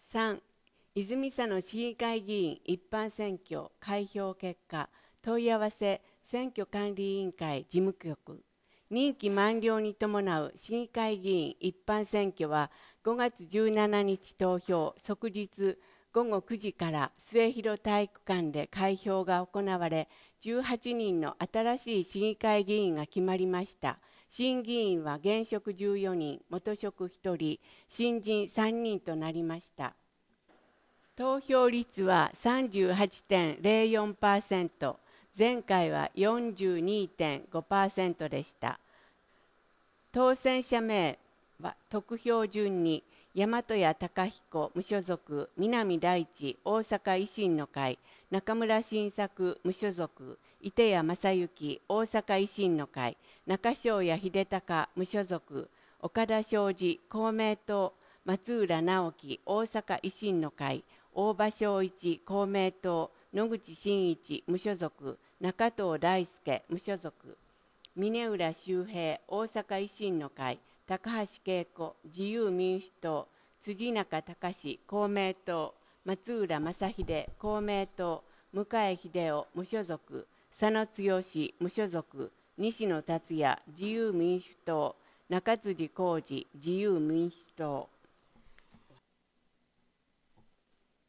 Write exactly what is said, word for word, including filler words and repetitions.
さん、泉佐野市議会議員一般選挙開票結果問い合わせ選挙管理委員会事務局。任期満了に伴う市議会議員一般選挙はごがつじゅうしちにち投票、即日ごごくじから末広体育館で開票が行われ、じゅうはちにんの新しい市議会議員が決まりました。新議員は現職じゅうよにん、元職ひとり、新人さんにんとなりました。投票率は さんじゅうはちてんゼロよんパーセント、前回は よんじゅうにてんごパーセント でした。当選者名は得票順に、大和谷隆彦無所属、南大地大阪維新の会、中村晋作無所属、伊手谷正幸大阪維新の会、中庄谷秀隆無所属、岡田昌司公明党、松浦直樹大阪維新の会、大場正一公明党、野口真一無所属、中藤大輔無所属、峯浦修平大阪維新の会、高橋恵子自由民主党、辻中隆公明党、松浦正秀公明党、向井秀夫無所属、佐野剛無所属、西野達也自由民主党、中辻浩二自由民主党。